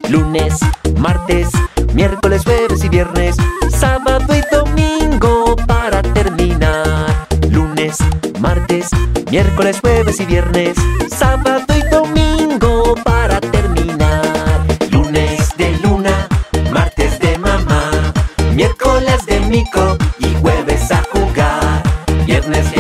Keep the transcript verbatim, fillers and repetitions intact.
Lunes, martes, miércoles, jueves y viernes, sábado y domingo para terminar. Lunes, martes, miércoles, jueves y viernes, sábado y domingo para terminar. Lunes de luna, martes de mamá, miércoles de mico y jueves a jugar. Viernes